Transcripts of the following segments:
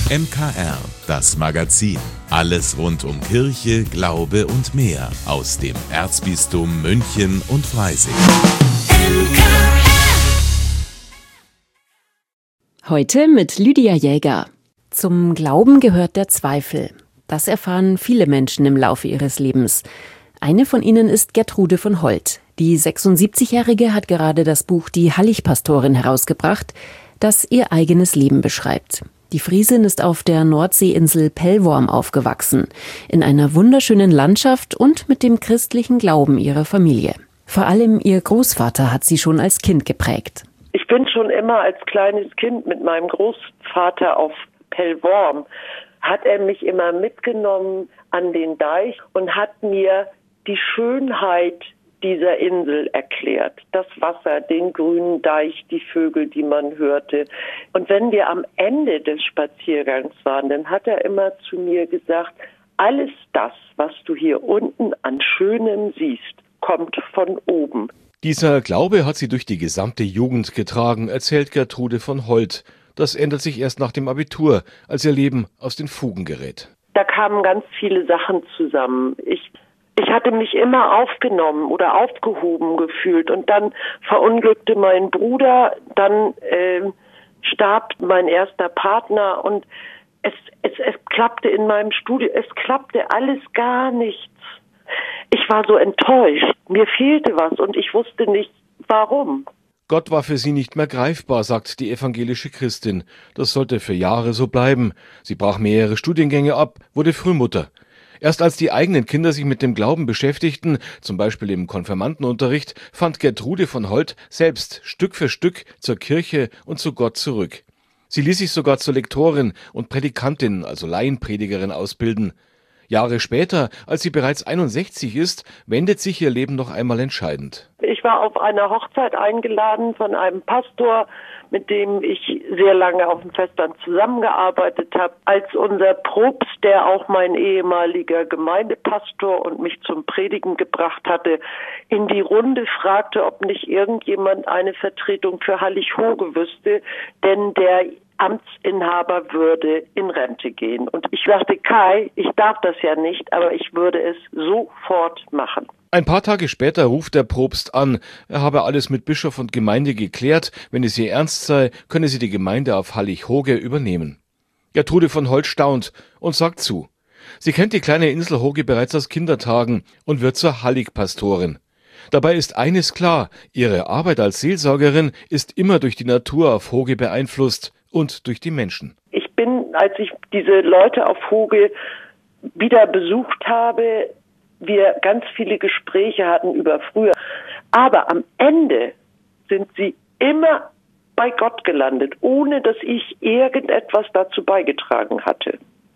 MKR, das Magazin. Alles rund um Kirche, Glaube und mehr aus dem Erzbistum München und Freising. Heute mit Lydia Jäger. Zum Glauben gehört der Zweifel. Das erfahren viele Menschen im Laufe ihres Lebens. Eine von ihnen ist Gertrude von Holt. Die 76-Jährige hat gerade das Buch Die Halligpastorin herausgebracht, das ihr eigenes Leben beschreibt. Die Friesin ist auf der Nordseeinsel Pellworm aufgewachsen, in einer wunderschönen Landschaft und mit dem christlichen Glauben ihrer Familie. Vor allem ihr Großvater hat sie schon als Kind geprägt. Ich bin schon immer als kleines Kind mit meinem Großvater auf Pellworm, hat er mich immer mitgenommen an den Deich und hat mir die Schönheit dieser Insel erklärt. Das Wasser, den grünen Deich, die Vögel, die man hörte. Und wenn wir am Ende des Spaziergangs waren, dann hat er immer zu mir gesagt, alles das, was du hier unten an Schönem siehst, kommt von oben. Dieser Glaube hat sie durch die gesamte Jugend getragen, erzählt Gertrude von Holt. Das ändert sich erst nach dem Abitur, als ihr Leben aus den Fugen gerät. Da kamen ganz viele Sachen zusammen. Ich hatte mich immer aufgenommen oder aufgehoben gefühlt und dann verunglückte mein Bruder, dann starb mein erster Partner und es klappte in meinem Studium, es klappte alles gar nichts. Ich war so enttäuscht, mir fehlte was und ich wusste nicht, warum. Gott war für sie nicht mehr greifbar, sagt die evangelische Christin. Das sollte für Jahre so bleiben. Sie brach mehrere Studiengänge ab, wurde Frühmutter. Erst als die eigenen Kinder sich mit dem Glauben beschäftigten, zum Beispiel im Konfirmandenunterricht, fand Gertrude von Holt selbst Stück für Stück zur Kirche und zu Gott zurück. Sie ließ sich sogar zur Lektorin und Predikantin, also Laienpredigerin, ausbilden. Jahre später, als sie bereits 61 ist, wendet sich ihr Leben noch einmal entscheidend. Ich war auf einer Hochzeit eingeladen von einem Pastor, mit dem ich sehr lange auf dem Festland zusammengearbeitet habe. Als unser Propst, der auch mein ehemaliger Gemeindepastor und mich zum Predigen gebracht hatte, in die Runde fragte, ob nicht irgendjemand eine Vertretung für Hallig-Hoge wüsste, denn der Amtsinhaber würde in Rente gehen. Und ich sagte, Kai, ich darf das ja nicht, aber ich würde es sofort machen. Ein paar Tage später ruft der Propst an. Er habe alles mit Bischof und Gemeinde geklärt. Wenn es ihr ernst sei, könne sie die Gemeinde auf Hallig-Hoge übernehmen. Gertrude von Holt staunt und sagt zu. Sie kennt die kleine Insel Hoge bereits aus Kindertagen und wird zur Halligpastorin. Dabei ist eines klar, ihre Arbeit als Seelsorgerin ist immer durch die Natur auf Hoge beeinflusst und durch die Menschen. Ich bin, als ich diese Leute auf Hoge wieder besucht habe, wir ganz viele Gespräche hatten über früher. Aber am Ende sind sie immer bei Gott gelandet, ohne dass ich irgendetwas dazu beigetragen hatte.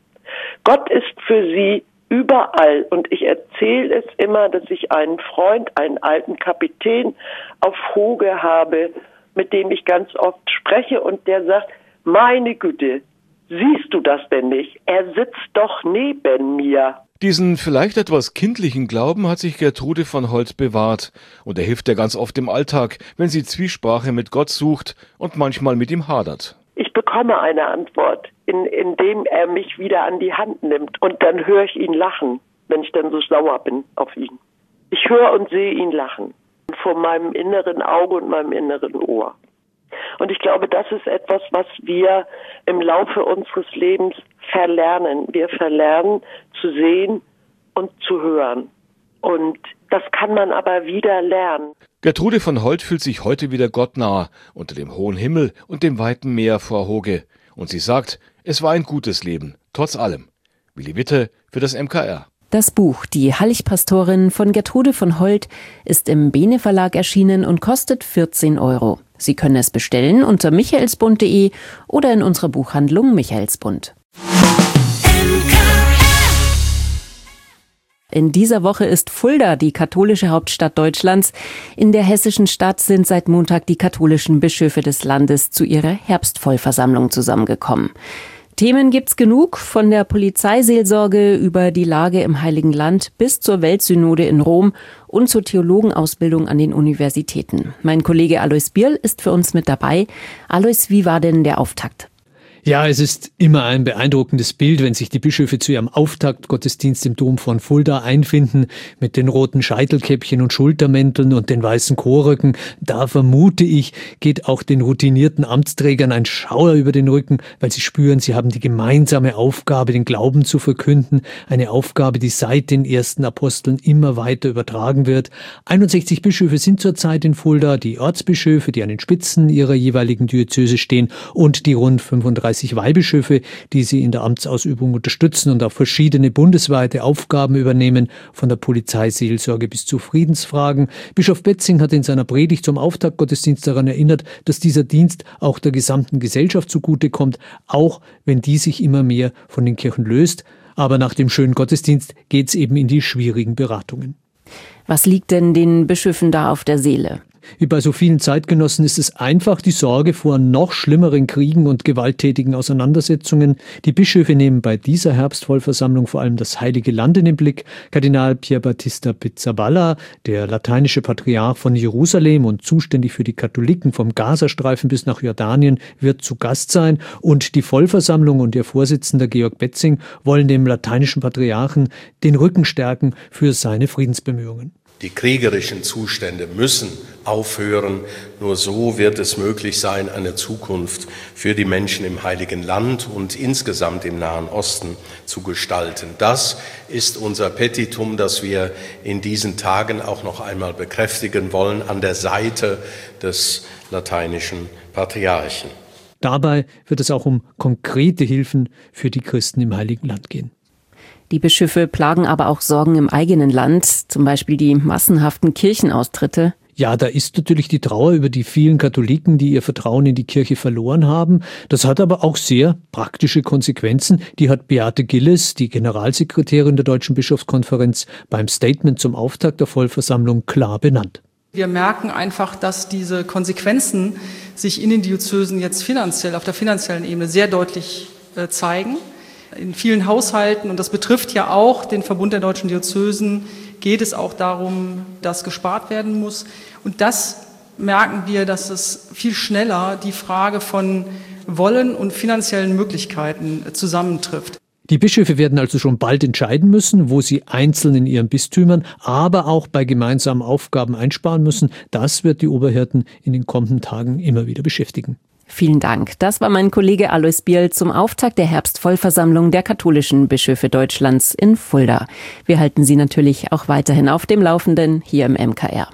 Gott ist für sie überall und ich erzähle es immer, dass ich einen Freund, einen alten Kapitän auf Hoge habe, mit dem ich ganz oft spreche und der sagt, meine Güte, siehst du das denn nicht? Er sitzt doch neben mir. Diesen vielleicht etwas kindlichen Glauben hat sich Gertrude von Holt bewahrt und er hilft ihr ganz oft im Alltag, wenn sie Zwiesprache mit Gott sucht und manchmal mit ihm hadert. Ich bekomme eine Antwort, indem er mich wieder an die Hand nimmt und dann höre ich ihn lachen, wenn ich dann so sauer bin auf ihn. Ich höre und sehe ihn lachen vor meinem inneren Auge und meinem inneren Ohr. Und ich glaube, das ist etwas, was wir im Laufe unseres Lebens verlernen. Wir verlernen zu sehen und zu hören. Und das kann man aber wieder lernen. Gertrude von Holt fühlt sich heute wieder Gott nah, unter dem hohen Himmel und dem weiten Meer vor Hoge. Und sie sagt, es war ein gutes Leben, trotz allem. Willi Witte für das MKR. Das Buch Die Halligpastorin von Gertrude von Holt ist im Bene Verlag erschienen und kostet 14 €. Sie können es bestellen unter michaelsbund.de oder in unserer Buchhandlung Michaelsbund. In dieser Woche ist Fulda die katholische Hauptstadt Deutschlands. In der hessischen Stadt sind seit Montag die katholischen Bischöfe des Landes zu ihrer Herbstvollversammlung zusammengekommen. Themen gibt's genug, von der Polizeiseelsorge über die Lage im Heiligen Land bis zur Weltsynode in Rom und zur Theologenausbildung an den Universitäten. Mein Kollege Alois Bierl ist für uns mit dabei. Alois, wie war denn der Auftakt? Ja, es ist immer ein beeindruckendes Bild, wenn sich die Bischöfe zu ihrem Auftaktgottesdienst im Dom von Fulda einfinden, mit den roten Scheitelkäppchen und Schultermänteln und den weißen Chorröcken. Da vermute ich, geht auch den routinierten Amtsträgern ein Schauer über den Rücken, weil sie spüren, sie haben die gemeinsame Aufgabe, den Glauben zu verkünden. Eine Aufgabe, die seit den ersten Aposteln immer weiter übertragen wird. 61 Bischöfe sind zurzeit in Fulda, die Ortsbischöfe, die an den Spitzen ihrer jeweiligen Diözese stehen, und die rund 35 Weihbischöfe, die sie in der Amtsausübung unterstützen und auch verschiedene bundesweite Aufgaben übernehmen, von der Polizeiseelsorge bis zu Friedensfragen. Bischof Betzing hat in seiner Predigt zum Auftaktgottesdienst daran erinnert, dass dieser Dienst auch der gesamten Gesellschaft zugutekommt, auch wenn die sich immer mehr von den Kirchen löst. Aber nach dem schönen Gottesdienst geht's eben in die schwierigen Beratungen. Was liegt denn den Bischöfen da auf der Seele? Wie bei so vielen Zeitgenossen ist es einfach die Sorge vor noch schlimmeren Kriegen und gewalttätigen Auseinandersetzungen. Die Bischöfe nehmen bei dieser Herbstvollversammlung vor allem das Heilige Land in den Blick. Kardinal Pierbattista Pizzaballa, der lateinische Patriarch von Jerusalem und zuständig für die Katholiken vom Gazastreifen bis nach Jordanien, wird zu Gast sein. Und die Vollversammlung und ihr Vorsitzender Georg Betzing wollen dem lateinischen Patriarchen den Rücken stärken für seine Friedensbemühungen. Die kriegerischen Zustände müssen aufhören. Nur so wird es möglich sein, eine Zukunft für die Menschen im Heiligen Land und insgesamt im Nahen Osten zu gestalten. Das ist unser Petitum, das wir in diesen Tagen auch noch einmal bekräftigen wollen an der Seite des lateinischen Patriarchen. Dabei wird es auch um konkrete Hilfen für die Christen im Heiligen Land gehen. Die Bischöfe plagen aber auch Sorgen im eigenen Land, zum Beispiel die massenhaften Kirchenaustritte. Ja, da ist natürlich die Trauer über die vielen Katholiken, die ihr Vertrauen in die Kirche verloren haben. Das hat aber auch sehr praktische Konsequenzen. Die hat Beate Gilles, die Generalsekretärin der Deutschen Bischofskonferenz, beim Statement zum Auftakt der Vollversammlung klar benannt. Wir merken einfach, dass diese Konsequenzen sich in den Diözesen jetzt finanziell, auf der finanziellen Ebene sehr deutlich zeigen. In vielen Haushalten, und das betrifft ja auch den Verbund der deutschen Diözesen, geht es auch darum, dass gespart werden muss. Und das merken wir, dass es viel schneller die Frage von Wollen und finanziellen Möglichkeiten zusammentrifft. Die Bischöfe werden also schon bald entscheiden müssen, wo sie einzeln in ihren Bistümern, aber auch bei gemeinsamen Aufgaben einsparen müssen. Das wird die Oberhirten in den kommenden Tagen immer wieder beschäftigen. Vielen Dank. Das war mein Kollege Alois Bierl zum Auftakt der Herbstvollversammlung der katholischen Bischöfe Deutschlands in Fulda. Wir halten Sie natürlich auch weiterhin auf dem Laufenden hier im MKR.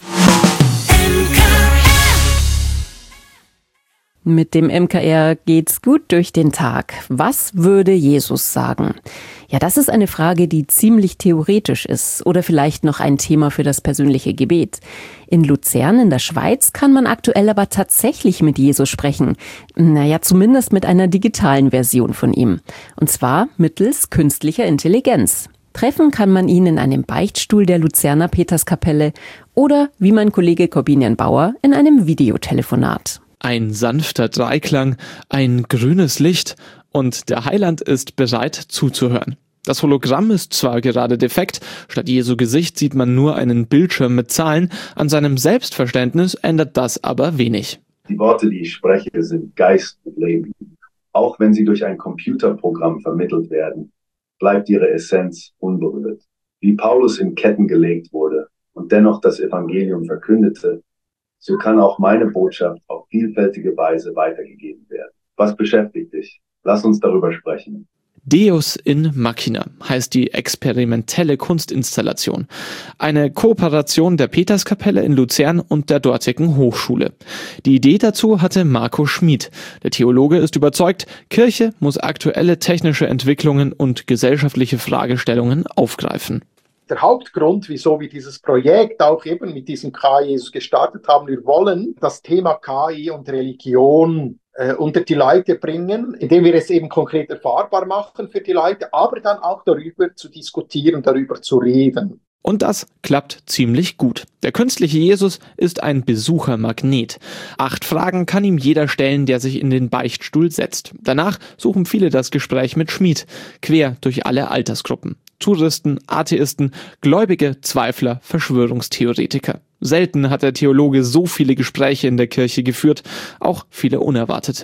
Mit dem MKR geht's gut durch den Tag. Was würde Jesus sagen? Ja, das ist eine Frage, die ziemlich theoretisch ist oder vielleicht noch ein Thema für das persönliche Gebet. In Luzern in der Schweiz kann man aktuell aber tatsächlich mit Jesus sprechen. Naja, zumindest mit einer digitalen Version von ihm. Und zwar mittels künstlicher Intelligenz. Treffen kann man ihn in einem Beichtstuhl der Luzerner Peterskapelle oder, wie mein Kollege Corbinian Bauer, in einem Videotelefonat. Ein sanfter Dreiklang, ein grünes Licht und der Heiland ist bereit zuzuhören. Das Hologramm ist zwar gerade defekt, statt Jesu Gesicht sieht man nur einen Bildschirm mit Zahlen, an seinem Selbstverständnis ändert das aber wenig. Die Worte, die ich spreche, sind Geist und Leben. Auch wenn sie durch ein Computerprogramm vermittelt werden, bleibt ihre Essenz unberührt. Wie Paulus in Ketten gelegt wurde und dennoch das Evangelium verkündete, so kann auch meine Botschaft auf vielfältige Weise weitergegeben werden. Was beschäftigt dich? Lass uns darüber sprechen. Deus in Machina heißt die experimentelle Kunstinstallation. Eine Kooperation der Peterskapelle in Luzern und der dortigen Hochschule. Die Idee dazu hatte Marco Schmid. Der Theologe ist überzeugt, Kirche muss aktuelle technische Entwicklungen und gesellschaftliche Fragestellungen aufgreifen. Der Hauptgrund, wieso wir dieses Projekt auch eben mit diesem KI Jesus gestartet haben, wir wollen das Thema KI und Religion unter die Leute bringen, indem wir es eben konkret erfahrbar machen für die Leute, aber dann auch darüber zu diskutieren, darüber zu reden. Und das klappt ziemlich gut. Der künstliche Jesus ist ein Besuchermagnet. 8 Fragen kann ihm jeder stellen, der sich in den Beichtstuhl setzt. Danach suchen viele das Gespräch mit Schmid, quer durch alle Altersgruppen. Touristen, Atheisten, Gläubige, Zweifler, Verschwörungstheoretiker. Selten hat der Theologe so viele Gespräche in der Kirche geführt, auch viele unerwartete.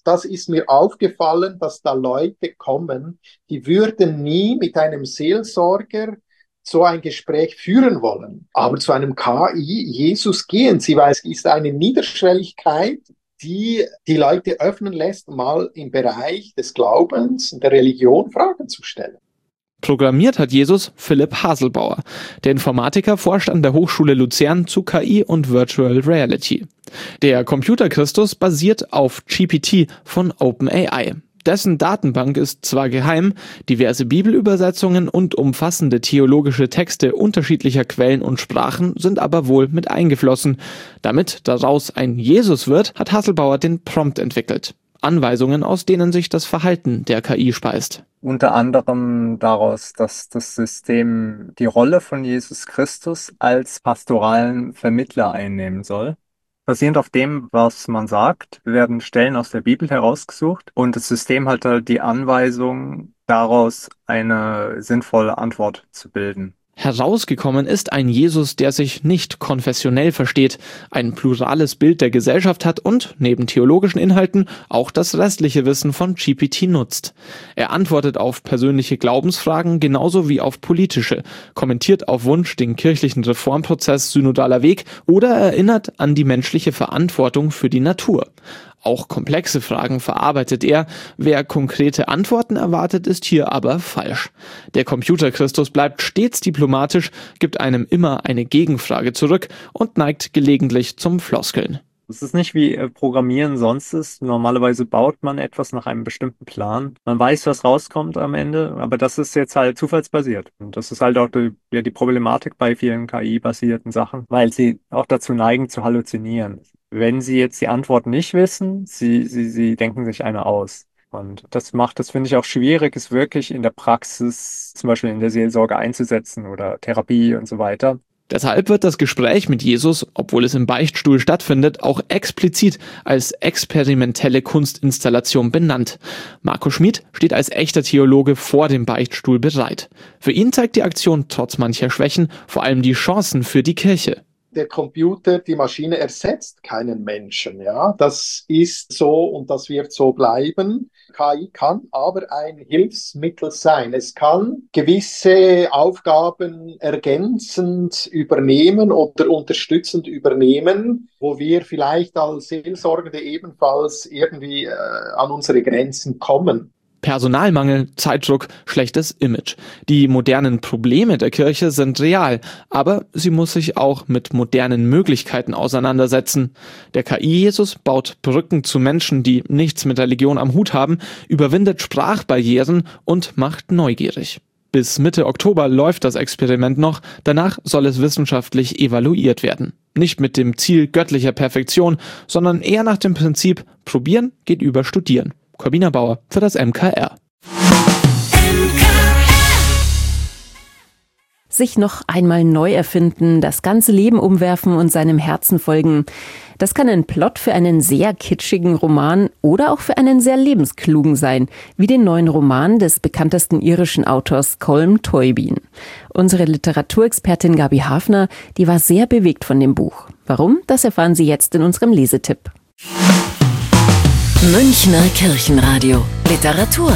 das ist mir aufgefallen, dass da Leute kommen, die würden nie mit einem Seelsorger so ein Gespräch führen wollen. Aber zu einem KI Jesus gehen sie, weil es ist eine Niederschwelligkeit, die die Leute öffnen lässt, mal im Bereich des Glaubens und der Religion Fragen zu stellen. Programmiert hat Jesus Philipp Haselbauer. Der Informatiker forscht an der Hochschule Luzern zu KI und Virtual Reality. Der Computer-Christus basiert auf GPT von OpenAI. Dessen Datenbank ist zwar geheim, diverse Bibelübersetzungen und umfassende theologische Texte unterschiedlicher Quellen und Sprachen sind aber wohl mit eingeflossen. Damit daraus ein Jesus wird, hat Haselbauer den Prompt entwickelt. Anweisungen, aus denen sich das Verhalten der KI speist. Unter anderem daraus, dass das System die Rolle von Jesus Christus als pastoralen Vermittler einnehmen soll. Basierend auf dem, was man sagt, werden Stellen aus der Bibel herausgesucht und das System hat halt die Anweisung, daraus eine sinnvolle Antwort zu bilden. Herausgekommen ist ein Jesus, der sich nicht konfessionell versteht, ein plurales Bild der Gesellschaft hat und, neben theologischen Inhalten, auch das restliche Wissen von GPT nutzt. Er antwortet auf persönliche Glaubensfragen genauso wie auf politische, kommentiert auf Wunsch den kirchlichen Reformprozess Synodaler Weg oder erinnert an die menschliche Verantwortung für die Natur. Auch komplexe Fragen verarbeitet er. Wer konkrete Antworten erwartet, ist hier aber falsch. Der Computer-Christus bleibt stets diplomatisch, gibt einem immer eine Gegenfrage zurück und neigt gelegentlich zum Floskeln. Es ist nicht wie Programmieren sonst ist. Normalerweise baut man etwas nach einem bestimmten Plan. Man weiß, was rauskommt am Ende, aber das ist jetzt halt zufallsbasiert. Und das ist halt auch die Problematik bei vielen KI-basierten Sachen, weil sie auch dazu neigen zu halluzinieren. Wenn sie jetzt die Antwort nicht wissen, sie denken sich eine aus. Und das macht es, finde ich, auch schwierig, es wirklich in der Praxis, zum Beispiel in der Seelsorge einzusetzen oder Therapie und so weiter. Deshalb wird das Gespräch mit Jesus, obwohl es im Beichtstuhl stattfindet, auch explizit als experimentelle Kunstinstallation benannt. Marco Schmid steht als echter Theologe vor dem Beichtstuhl bereit. Für ihn zeigt die Aktion trotz mancher Schwächen vor allem die Chancen für die Kirche. Der Computer, die Maschine ersetzt keinen Menschen, ja. Das ist so und das wird so bleiben. KI kann aber ein Hilfsmittel sein. Es kann gewisse Aufgaben ergänzend übernehmen oder unterstützend übernehmen, wo wir vielleicht als Seelsorgende ebenfalls irgendwie an unsere Grenzen kommen. Personalmangel, Zeitdruck, schlechtes Image. Die modernen Probleme der Kirche sind real, aber sie muss sich auch mit modernen Möglichkeiten auseinandersetzen. Der KI-Jesus baut Brücken zu Menschen, die nichts mit Religion am Hut haben, überwindet Sprachbarrieren und macht neugierig. Bis Mitte Oktober läuft das Experiment noch, danach soll es wissenschaftlich evaluiert werden. Nicht mit dem Ziel göttlicher Perfektion, sondern eher nach dem Prinzip, probieren geht über studieren. Corbina Bauer für das MKR. Sich noch einmal neu erfinden, das ganze Leben umwerfen und seinem Herzen folgen. Das kann ein Plot für einen sehr kitschigen Roman oder auch für einen sehr lebensklugen sein, wie den neuen Roman des bekanntesten irischen Autors Colm Tóibín. Unsere Literaturexpertin Gabi Hafner, die war sehr bewegt von dem Buch. Warum? Das erfahren Sie jetzt in unserem Lesetipp. Münchner Kirchenradio. Literatur.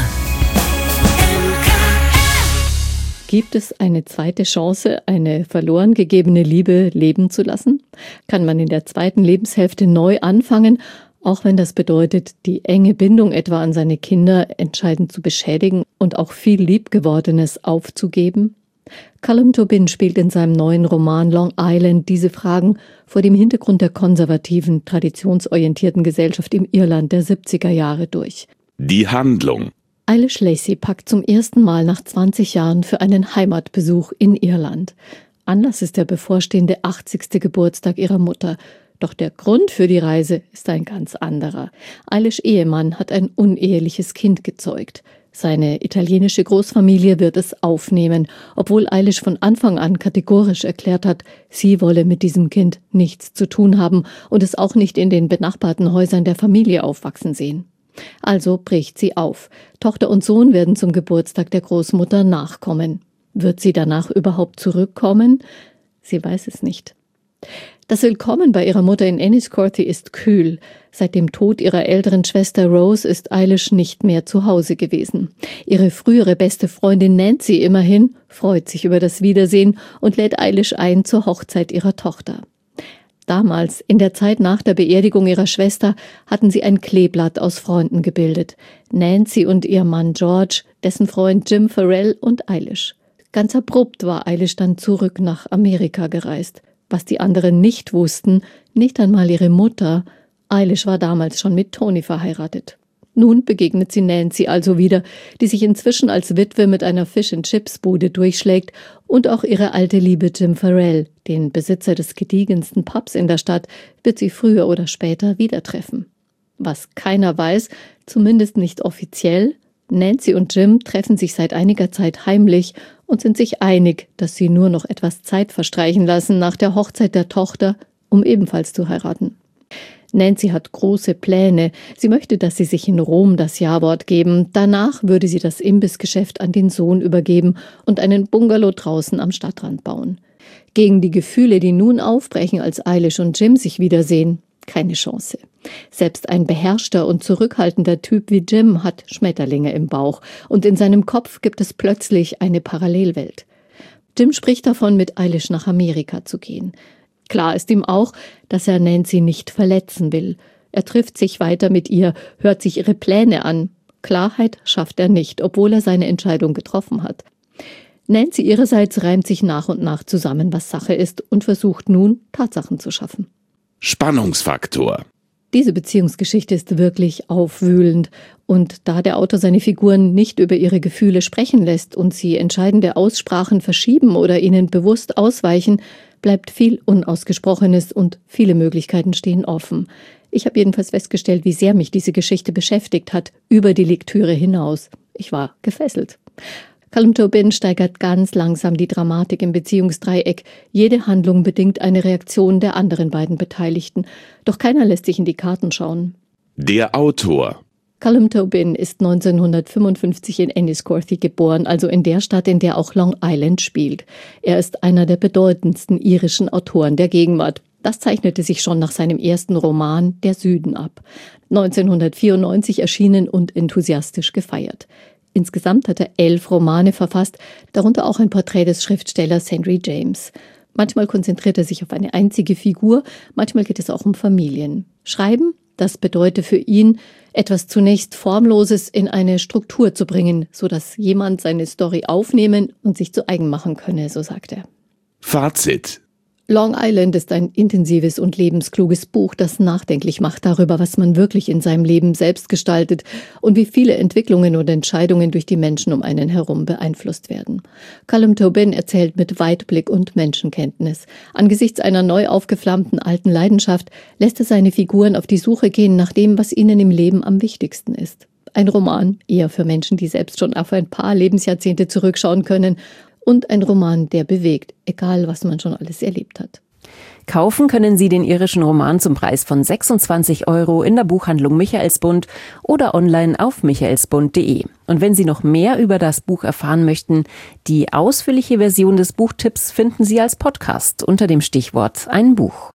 Gibt es eine zweite Chance, eine verloren gegebene Liebe leben zu lassen? Kann man in der zweiten Lebenshälfte neu anfangen, auch wenn das bedeutet, die enge Bindung etwa an seine Kinder entscheidend zu beschädigen und auch viel Liebgewordenes aufzugeben? Colm Tóibín spielt in seinem neuen Roman Long Island diese Fragen vor dem Hintergrund der konservativen, traditionsorientierten Gesellschaft im Irland der 70er Jahre durch. Die Handlung. Eilish Lacey packt zum ersten Mal nach 20 Jahren für einen Heimatbesuch in Irland. Anlass ist der bevorstehende 80. Geburtstag ihrer Mutter. Doch der Grund für die Reise ist ein ganz anderer. Eilish' Ehemann hat ein uneheliches Kind gezeugt. Seine italienische Großfamilie wird es aufnehmen, obwohl Eilish von Anfang an kategorisch erklärt hat, sie wolle mit diesem Kind nichts zu tun haben und es auch nicht in den benachbarten Häusern der Familie aufwachsen sehen. Also bricht sie auf. Tochter und Sohn werden zum Geburtstag der Großmutter nachkommen. Wird sie danach überhaupt zurückkommen? Sie weiß es nicht. Das Willkommen bei ihrer Mutter in Enniscorthy ist kühl. Seit dem Tod ihrer älteren Schwester Rose ist Eilish nicht mehr zu Hause gewesen. Ihre frühere beste Freundin Nancy immerhin freut sich über das Wiedersehen und lädt Eilish ein zur Hochzeit ihrer Tochter. Damals, in der Zeit nach der Beerdigung ihrer Schwester, hatten sie ein Kleeblatt aus Freunden gebildet. Nancy und ihr Mann George, dessen Freund Jim Farrell und Eilish. Ganz abrupt war Eilish dann zurück nach Amerika gereist. Was die anderen nicht wussten, nicht einmal ihre Mutter, Eilish war damals schon mit Tony verheiratet. Nun begegnet sie Nancy also wieder, die sich inzwischen als Witwe mit einer Fish-and-Chips-Bude durchschlägt, und auch ihre alte Liebe Jim Farrell, den Besitzer des gediegensten Pubs in der Stadt, wird sie früher oder später wieder treffen. Was keiner weiß, zumindest nicht offiziell: Nancy und Jim treffen sich seit einiger Zeit heimlich und sind sich einig, dass sie nur noch etwas Zeit verstreichen lassen nach der Hochzeit der Tochter, um ebenfalls zu heiraten. Nancy hat große Pläne. Sie möchte, dass sie sich in Rom das Ja-Wort geben. Danach würde sie das Imbissgeschäft an den Sohn übergeben und einen Bungalow draußen am Stadtrand bauen. Gegen die Gefühle, die nun aufbrechen, als Eilish und Jim sich wiedersehen, keine Chance. Selbst ein beherrschter und zurückhaltender Typ wie Jim hat Schmetterlinge im Bauch und in seinem Kopf gibt es plötzlich eine Parallelwelt. Jim spricht davon, mit Eilish nach Amerika zu gehen. Klar ist ihm auch, dass er Nancy nicht verletzen will. Er trifft sich weiter mit ihr, hört sich ihre Pläne an. Klarheit schafft er nicht, obwohl er seine Entscheidung getroffen hat. Nancy ihrerseits reimt sich nach und nach zusammen, was Sache ist, und versucht nun, Tatsachen zu schaffen. Spannungsfaktor. Diese Beziehungsgeschichte ist wirklich aufwühlend. Und da der Autor seine Figuren nicht über ihre Gefühle sprechen lässt und sie entscheidende Aussprachen verschieben oder ihnen bewusst ausweichen, bleibt viel Unausgesprochenes und viele Möglichkeiten stehen offen. Ich habe jedenfalls festgestellt, wie sehr mich diese Geschichte beschäftigt hat, über die Lektüre hinaus. Ich war gefesselt. Callum Tobin steigert ganz langsam die Dramatik im Beziehungsdreieck. Jede Handlung bedingt eine Reaktion der anderen beiden Beteiligten. Doch keiner lässt sich in die Karten schauen. Der Autor. Callum Tobin ist 1955 in Enniscorthy geboren, also in der Stadt, in der auch Long Island spielt. Er ist einer der bedeutendsten irischen Autoren der Gegenwart. Das zeichnete sich schon nach seinem ersten Roman Der Süden ab. 1994 erschienen und enthusiastisch gefeiert. Insgesamt hat er 11 Romane verfasst, darunter auch ein Porträt des Schriftstellers Henry James. Manchmal konzentriert er sich auf eine einzige Figur, manchmal geht es auch um Familien. Schreiben, das bedeutet für ihn, etwas zunächst Formloses in eine Struktur zu bringen, sodass jemand seine Story aufnehmen und sich zu eigen machen könne, so sagt er. Fazit. Long Island ist ein intensives und lebenskluges Buch, das nachdenklich macht darüber, was man wirklich in seinem Leben selbst gestaltet und wie viele Entwicklungen und Entscheidungen durch die Menschen um einen herum beeinflusst werden. Callum Tobin erzählt mit Weitblick und Menschenkenntnis. Angesichts einer neu aufgeflammten alten Leidenschaft lässt er seine Figuren auf die Suche gehen nach dem, was ihnen im Leben am wichtigsten ist. Ein Roman eher für Menschen, die selbst schon auf ein paar Lebensjahrzehnte zurückschauen können, und ein Roman, der bewegt, egal was man schon alles erlebt hat. Kaufen können Sie den irischen Roman zum Preis von 26 € in der Buchhandlung Michaelsbund oder online auf michaelsbund.de. Und wenn Sie noch mehr über das Buch erfahren möchten, die ausführliche Version des Buchtipps finden Sie als Podcast unter dem Stichwort Ein Buch.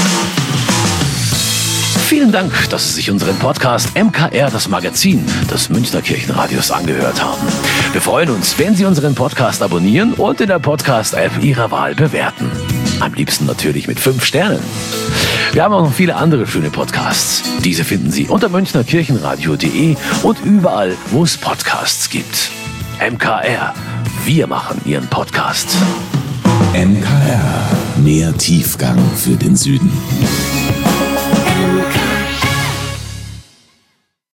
Vielen Dank, dass Sie sich unseren Podcast MKR, das Magazin des Münchner Kirchenradios, angehört haben. Wir freuen uns, wenn Sie unseren Podcast abonnieren und in der Podcast-App Ihrer Wahl bewerten. Am liebsten natürlich mit 5 Sternen. Wir haben auch noch viele andere schöne Podcasts. Diese finden Sie unter münchnerkirchenradio.de und überall, wo es Podcasts gibt. MKR, wir machen Ihren Podcast. MKR, mehr Tiefgang für den Süden.